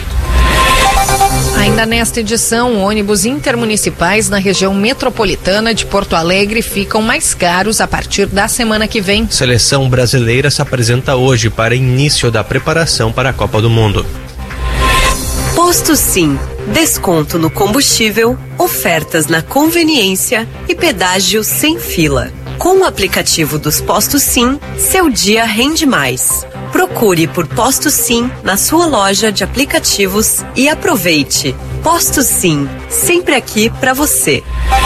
Ainda nesta edição, ônibus intermunicipais na região metropolitana de Porto Alegre ficam mais caros a partir da semana que vem. Seleção brasileira se apresenta hoje para início da preparação para a Copa do Mundo. Posto Sim. Desconto no combustível, ofertas na conveniência e pedágio sem fila. Com o aplicativo dos Postos Sim, seu dia rende mais. Procure por Postos Sim na sua loja de aplicativos e aproveite. Postos Sim, sempre aqui para você.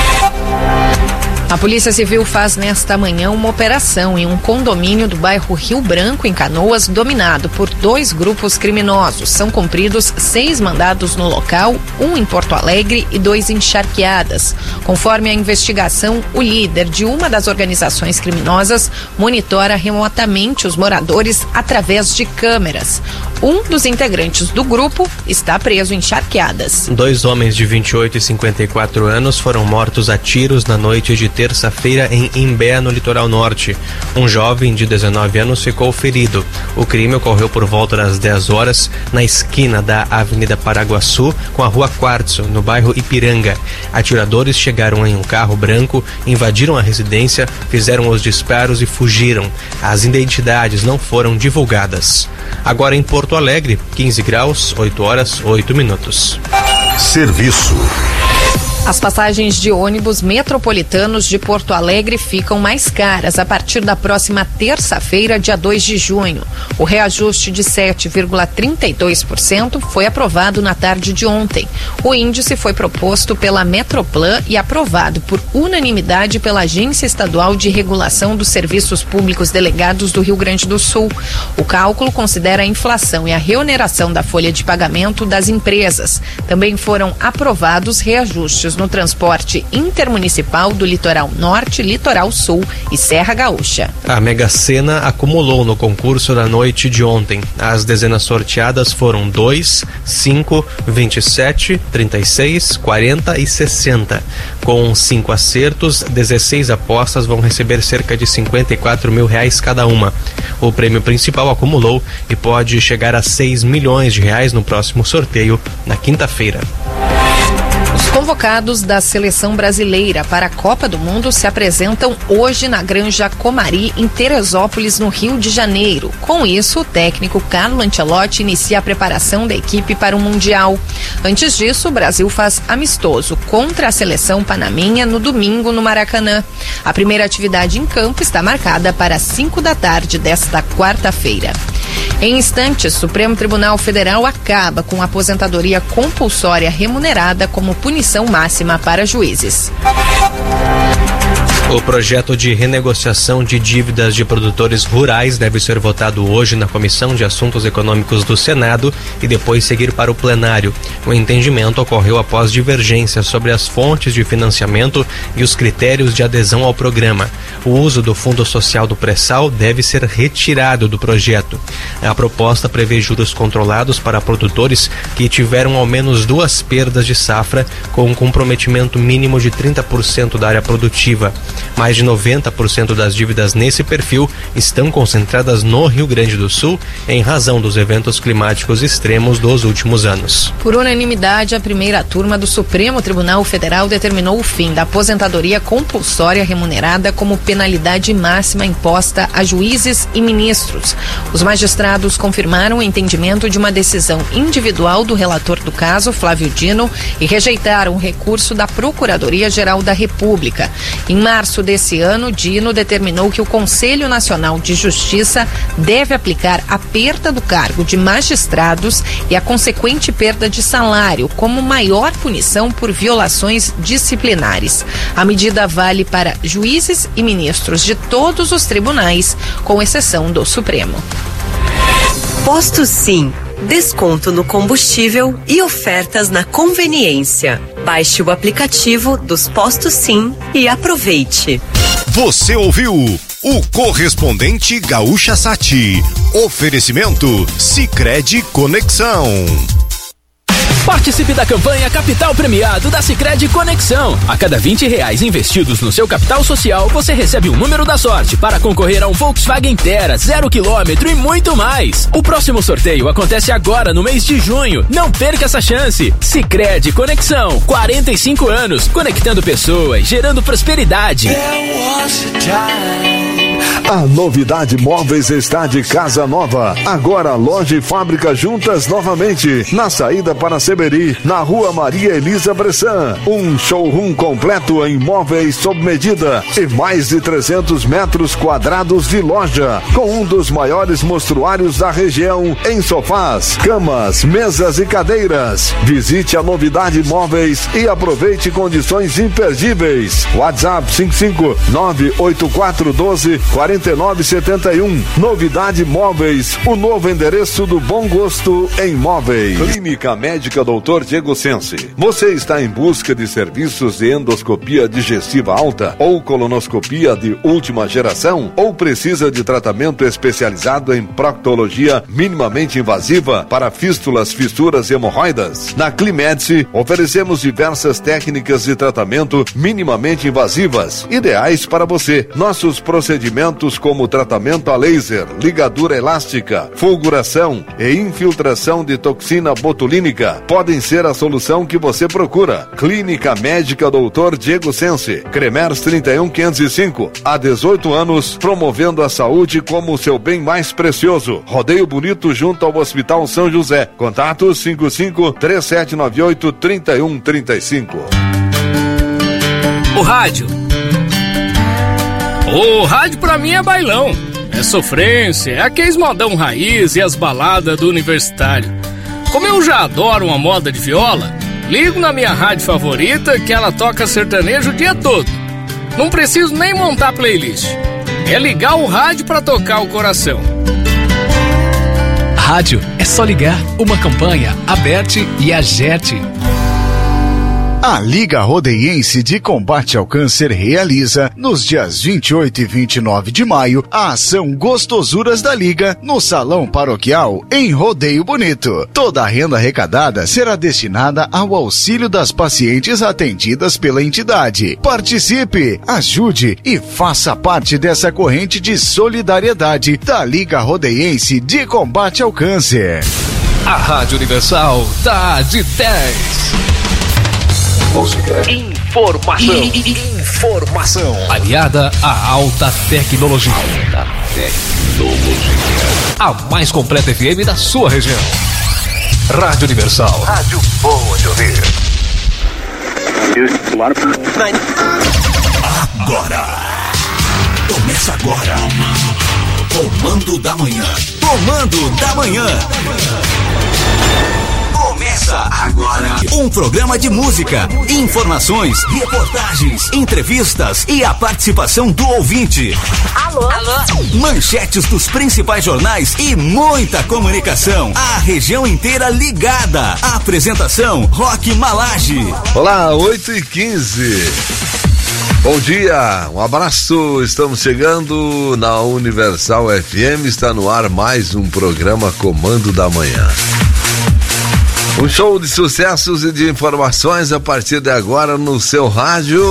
A Polícia Civil faz nesta manhã uma operação em um condomínio do bairro Rio Branco, em Canoas, dominado por dois grupos criminosos. São cumpridos seis mandados no local, um em Porto Alegre e dois em Charqueadas. Conforme a investigação, o líder de uma das organizações criminosas monitora remotamente os moradores através de câmeras. Um dos integrantes do grupo está preso em Charqueadas. Dois homens de vinte e oito e cinquenta e quatro anos foram mortos a tiros na noite de terça terça-feira em Imbé, no litoral norte. Um jovem de dezenove anos ficou ferido. O crime ocorreu por volta das dez horas na esquina da Avenida Paraguaçu com a Rua Quartzo, no bairro Ipiranga. Atiradores chegaram em um carro branco, invadiram a residência, fizeram os disparos e fugiram. As identidades não foram divulgadas. Agora em Porto Alegre, quinze graus, oito horas, oito minutos. Serviço. As passagens de ônibus metropolitanos de Porto Alegre ficam mais caras a partir da próxima terça-feira, dia dois de junho. O reajuste de sete vírgula trinta e dois por cento foi aprovado na tarde de ontem. O índice foi proposto pela Metroplan e aprovado por unanimidade pela Agência Estadual de Regulação dos Serviços Públicos Delegados do Rio Grande do Sul. O cálculo considera a inflação e a reoneração da folha de pagamento das empresas. Também foram aprovados reajustes no transporte intermunicipal do Litoral Norte, Litoral Sul e Serra Gaúcha. A Mega Sena acumulou no concurso da noite de ontem. As dezenas sorteadas foram dois, cinco, vinte e sete, trinta e seis, quarenta e sessenta. Com cinco acertos, dezesseis apostas vão receber cerca de cinquenta e quatro mil reais cada uma. O prêmio principal acumulou e pode chegar a seis milhões de reais no próximo sorteio, na quinta-feira. Os convocados da seleção brasileira para a Copa do Mundo se apresentam hoje na Granja Comari, em Teresópolis, no Rio de Janeiro. Com isso, o técnico Carlo Ancelotti inicia a preparação da equipe para o Mundial. Antes disso, o Brasil faz amistoso contra a seleção panamenha no domingo no Maracanã. A primeira atividade em campo está marcada para cinco da tarde desta quarta-feira. Em instantes, o Supremo Tribunal Federal acaba com a aposentadoria compulsória remunerada como punição máxima para juízes. O projeto de renegociação de dívidas de produtores rurais deve ser votado hoje na Comissão de Assuntos Econômicos do Senado e depois seguir para o plenário. O entendimento ocorreu após divergências sobre as fontes de financiamento e os critérios de adesão ao programa. O uso do Fundo Social do Pré-Sal deve ser retirado do projeto. A proposta prevê juros controlados para produtores que tiveram ao menos duas perdas de safra, com um comprometimento mínimo de trinta por cento da área produtiva. Mais de noventa por cento das dívidas nesse perfil estão concentradas no Rio Grande do Sul, em razão dos eventos climáticos extremos dos últimos anos. Por unanimidade, a primeira turma do Supremo Tribunal Federal determinou o fim da aposentadoria compulsória remunerada como penalidade máxima imposta a juízes e ministros. Os magistrados confirmaram o entendimento de uma decisão individual do relator do caso, Flávio Dino, e rejeitaram o recurso da Procuradoria-Geral da República. Em março desse ano, Dino determinou que o Conselho Nacional de Justiça deve aplicar a perda do cargo de magistrados e a consequente perda de salário como maior punição por violações disciplinares. A medida vale para juízes e ministros de todos os tribunais, com exceção do Supremo. Posto Sim. Desconto no combustível e ofertas na conveniência. Baixe o aplicativo dos Postos Sim e aproveite. Você ouviu o Correspondente Gaúcha Sati. Oferecimento Sicredi Conexão. Participe da campanha Capital Premiado da Sicredi Conexão. A cada vinte reais investidos no seu capital social, você recebe um número da sorte para concorrer a um Volkswagen Terra, zero quilômetro e muito mais. O próximo sorteio acontece agora no mês de junho. Não perca essa chance. Sicredi Conexão, quarenta e cinco anos, conectando pessoas, gerando prosperidade. A Novidade Móveis está de casa nova. Agora loja e fábrica juntas novamente. Na saída para Seberi, na Rua Maria Elisa Bressan. Um showroom completo em móveis sob medida e mais de trezentos metros quadrados de loja, com um dos maiores mostruários da região em sofás, camas, mesas e cadeiras. Visite a Novidade Móveis e aproveite condições imperdíveis. WhatsApp cinco cinco nove oito quatro um dois quarenta e nove setenta e um. Novidade Móveis, o novo endereço do bom gosto em móveis. Clínica Médica doutor Diego Sense. Você está em busca de serviços de endoscopia digestiva alta ou colonoscopia de última geração? Ou precisa de tratamento especializado em proctologia minimamente invasiva para fístulas, fissuras e hemorroidas? Na Climedice, oferecemos diversas técnicas de tratamento minimamente invasivas, ideais para você. Nossos procedimentos como tratamento a laser, ligadura elástica, fulguração e infiltração de toxina botulínica podem ser a solução que você procura. Clínica Médica doutor Diego Sense, Cremers trinta e um quinhentos e cinco, há dezoito anos, promovendo a saúde como o seu bem mais precioso. Rodeio Bonito junto ao Hospital São José. Contato cinco cinco, três sete nove oito, três um três cinco. O rádio. O rádio pra mim é bailão. É sofrência, é aqueles modão raiz e as baladas do universitário. Como eu já adoro uma moda de viola, ligo na minha rádio favorita que ela toca sertanejo o dia todo. Não preciso nem montar playlist. É ligar o rádio pra tocar o coração. Rádio é só ligar. Uma campanha, Aberte e Agerte. A Liga Rodeiense de Combate ao Câncer realiza, nos dias vinte e oito e vinte e nove de maio, a ação Gostosuras da Liga no Salão Paroquial, em Rodeio Bonito. Toda a renda arrecadada será destinada ao auxílio das pacientes atendidas pela entidade. Participe, ajude e faça parte dessa corrente de solidariedade da Liga Rodeiense de Combate ao Câncer. A Rádio Universal tá de dez. Música. Informação. Informação. Aliada à alta tecnologia. Alta tecnologia. A mais completa F M da sua região. Rádio Universal. Rádio boa de ouvir. Agora. Começa agora. Comando da Manhã. Comando da Manhã. Começa agora um programa de música, informações, reportagens, entrevistas e a participação do ouvinte. Alô? Alô? Manchetes dos principais jornais e muita comunicação. A região inteira ligada. A apresentação Roque Malage. Olá, oito e quinze. Bom dia, um abraço, estamos chegando na Universal F M, está no ar mais um programa Comando da Manhã. Um show de sucessos e de informações a partir de agora no seu rádio.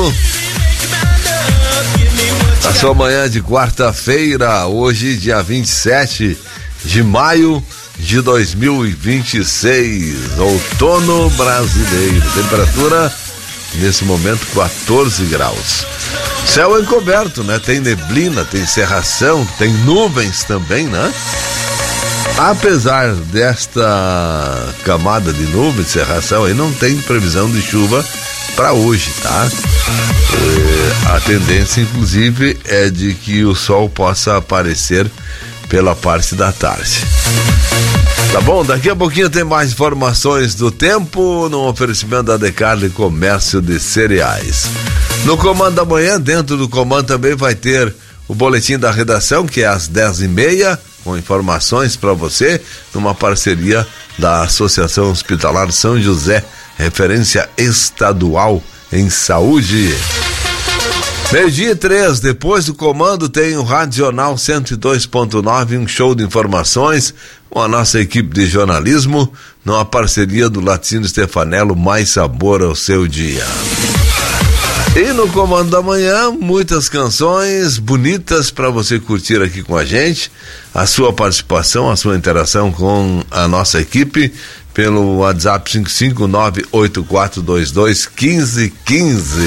A sua manhã de quarta-feira, hoje dia vinte e sete de maio de dois mil e vinte e seis, outono brasileiro. Temperatura nesse momento quatorze graus. Céu encoberto, né? Tem neblina, tem cerração, tem nuvens também, né? Apesar desta camada de nuvens, cerração aí, não tem previsão de chuva para hoje, tá? É, a tendência, inclusive, é de que o sol possa aparecer pela parte da tarde. Tá bom? Daqui a pouquinho tem mais informações do tempo no oferecimento da Decarle Comércio de Cereais. No Comando da Manhã, dentro do comando também vai ter o boletim da redação, que é às dez e meia, com informações para você, numa parceria da Associação Hospitalar São José, referência estadual em saúde. Meio-dia e três, depois do comando tem o Radional cento e dois ponto nove, um show de informações com a nossa equipe de jornalismo, numa parceria do Latino Stefanello, mais sabor ao seu dia. E no Comando da Manhã, muitas canções bonitas para você curtir aqui com a gente, a sua participação, a sua interação com a nossa equipe pelo WhatsApp cinco cinco nove oito quatro dois dois um cinco um cinco.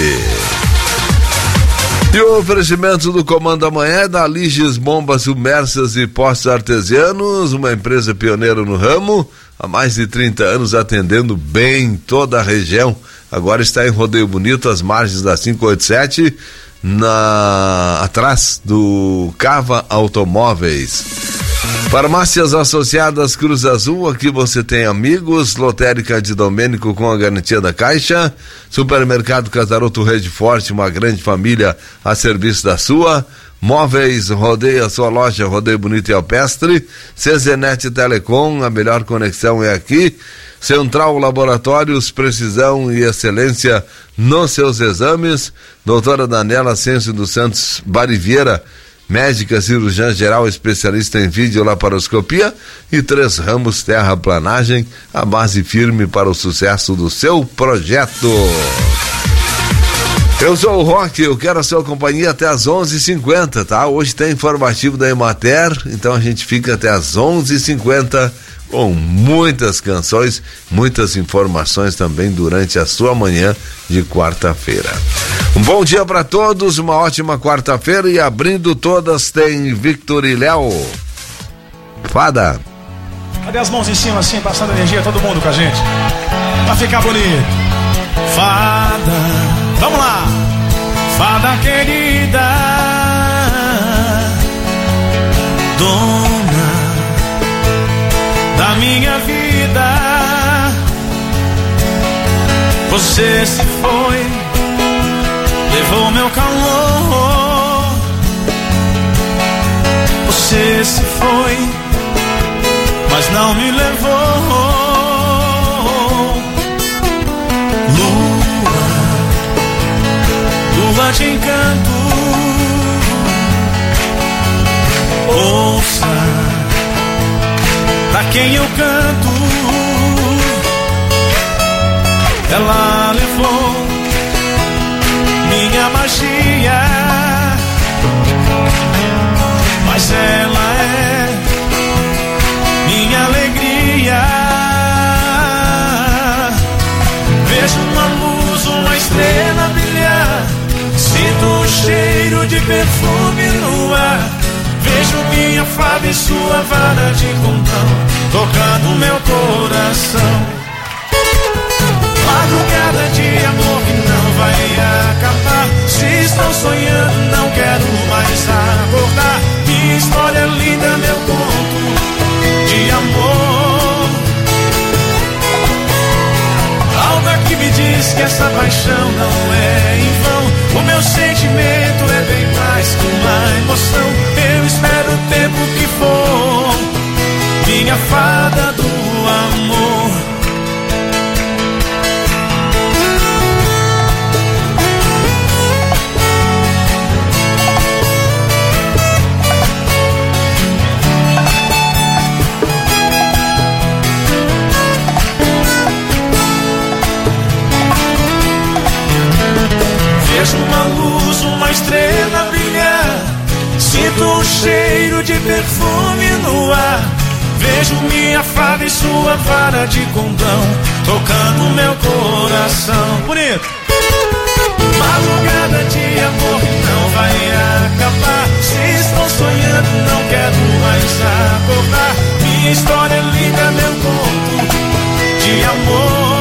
E o oferecimento do Comando da Manhã é da Liges Bombas Submersas e Postos Artesianos, uma empresa pioneira no ramo, há mais de trinta anos atendendo bem toda a região. Agora está em Rodeio Bonito, às margens da quinhentos e oitenta e sete, na... atrás do Cava Automóveis. Farmácias Associadas Cruz Azul, aqui você tem amigos, lotérica de Domênico com a garantia da Caixa, supermercado Casaroto Rede Forte, uma grande família a serviço da sua, Móveis Rodeio, a sua loja Rodeio Bonito e Alpestre. Cezenet Telecom, a melhor conexão é aqui. Central Laboratórios, precisão e excelência nos seus exames. Doutora Daniela Ascencio dos Santos Bariviera, médica cirurgiã geral, especialista em videolaparoscopia. E Três Ramos Terraplanagem, a base firme para o sucesso do seu projeto. Eu sou o Roque, eu quero a sua companhia até as onze e cinquenta, tá? Hoje tem informativo da Emater, então a gente fica até as onze e cinquenta com muitas canções, muitas informações também durante a sua manhã de quarta-feira. Um bom dia para todos, uma ótima quarta-feira, e abrindo todas tem Victor e Léo. Fada. Cadê as mãos em cima assim, passando energia, todo mundo com a gente? Pra ficar bonito. Fada. Vamos lá! Fada querida, dona da minha vida, você se foi, levou meu calor. Você se foi, mas não me levou. Lua de encanto, ouça pra quem eu canto. Ela levou minha magia, mas ela é minha alegria. Vejo uma luz, uma estrela brilhar, sinto o cheiro de perfume no ar. Vejo minha fada e sua vara de condão tocando meu coração. Madrugada de amor que não vai acabar. Se estou sonhando, não quero mais acordar. Minha história é linda, meu conto de amor. Algo aqui me diz que essa paixão não é em vão. O meu sentimento é bem mais que uma emoção. Eu espero o tempo que for, minha fada do amor. Vejo uma luz, uma estrela brilhar, sinto o cheiro de perfume no ar. Vejo minha fada e sua vara de condão tocando meu coração. Bonito! Madrugada de amor que não vai acabar. Se estou sonhando, não quero mais acordar. Minha história é linda, meu conto de amor.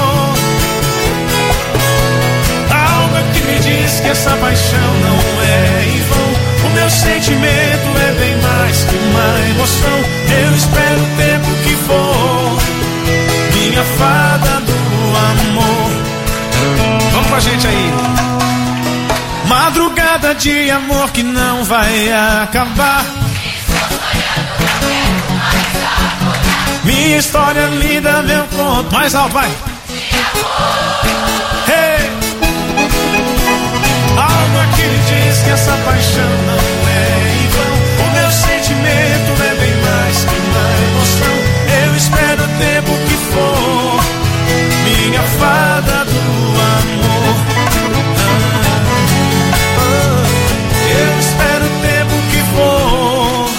Que me diz que essa paixão não é em vão. O meu sentimento é bem mais que uma emoção. Eu espero o tempo que for, minha fada do amor. Vamos com a gente aí. Madrugada de amor que não vai acabar. Minha história é linda, meu conto. Mais alto, vai. Hey! Algo aqui me diz que essa paixão não é em vão. O meu sentimento é bem mais que uma emoção. Eu espero o tempo que for, minha fada do amor. Ah, ah, eu espero o tempo que for.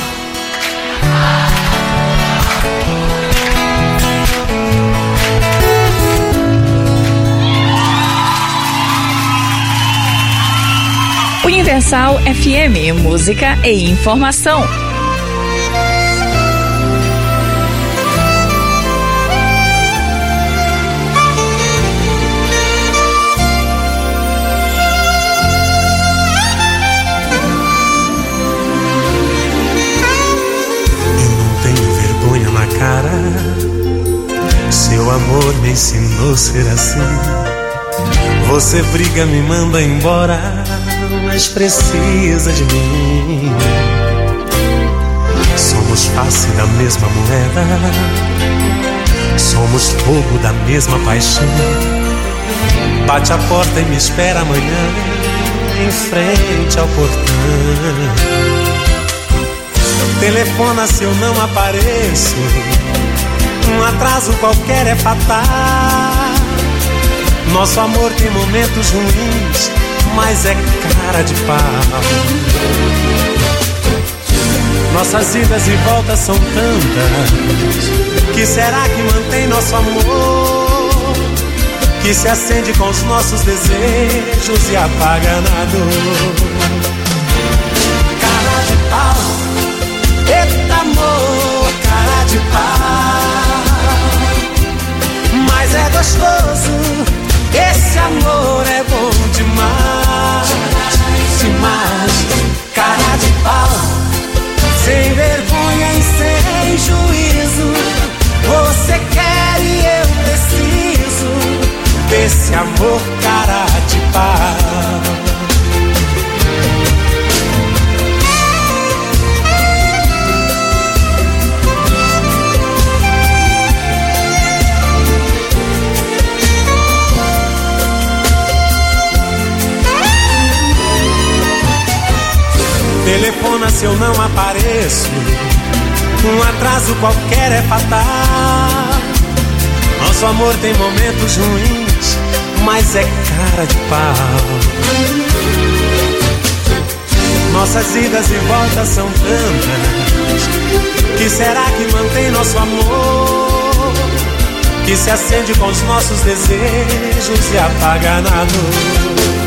Universal F M, música e informação. Eu não tenho vergonha na cara. Seu amor me ensinou a ser assim. Você briga, me manda embora, mais precisa de mim. Somos face da mesma moeda, somos fogo da mesma paixão. Bate a porta e me espera amanhã, em frente ao portão. Telefona se eu não apareço, um atraso qualquer é fatal. Nosso amor tem momentos ruins, mas é cara de pau. Nossas idas e voltas são tantas, que será que mantém nosso amor? Que se acende com os nossos desejos e apaga na dor. Cara de pau, eita amor, cara de pau. Mas é gostoso, esse amor é bom demais, demais. Cara de pau, sem vergonha e sem juízo. Você quer e eu preciso desse amor cara de pau. Telefona se eu não apareço, um atraso qualquer é fatal. Nosso amor tem momentos ruins, mas é cara de pau. Nossas idas e voltas são tantas, que será que mantém nosso amor? Que se acende com os nossos desejos e apaga na dor.